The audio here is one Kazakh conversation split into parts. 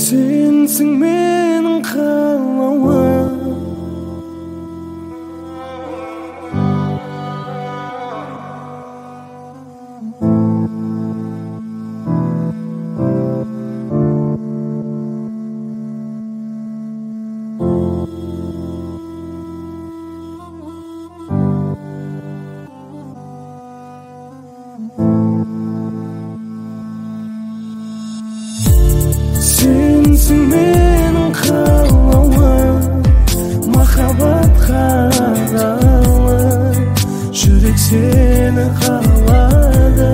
Sensin menin kalawım. Sensin menin kalawım, mahabat kadalım, жүрек seni kalады.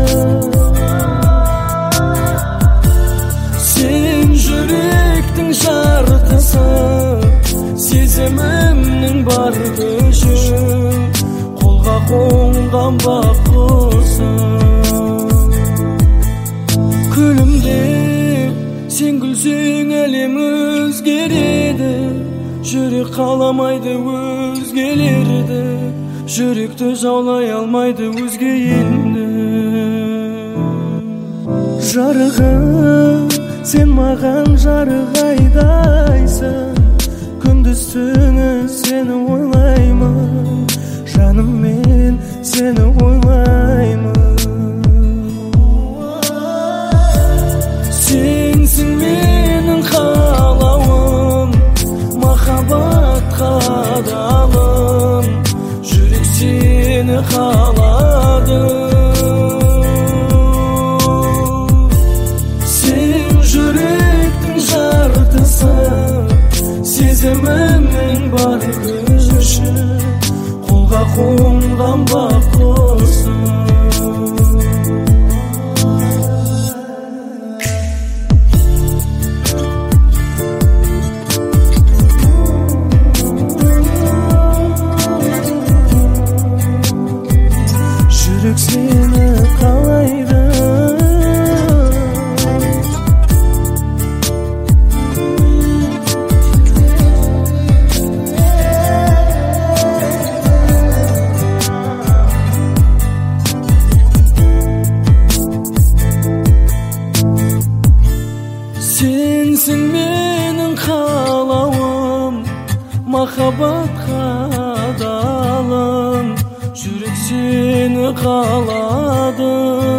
Sen жүректің жартысы, сезімімнің бар күші, қолға қонған бақ құсы. Күлімдеп сен күлсең әлем өзгереді, жүрек қаламайды өзгелерді, жүректі жаулай алмайды өзге енді. Жарығым, сен маған жарық айдайсың, күндіз түні сені ойлаймын, жаным мен сені ойлаймын. Sensin menin kalawım, mahabat kadalım, жүрек seni kalады. Sen жүректің жартысы, сезімімнің бар күші, қолға қонған бақ құсы. Жүрек сені қалайды. Sensin menin kalawım, mahabat kadalım, жүрек seni қалады.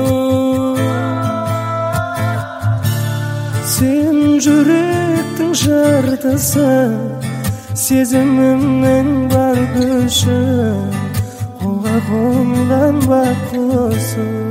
Sen жүректің жартысы, сезімімнің бар күші, қолға қонған бақ құсы.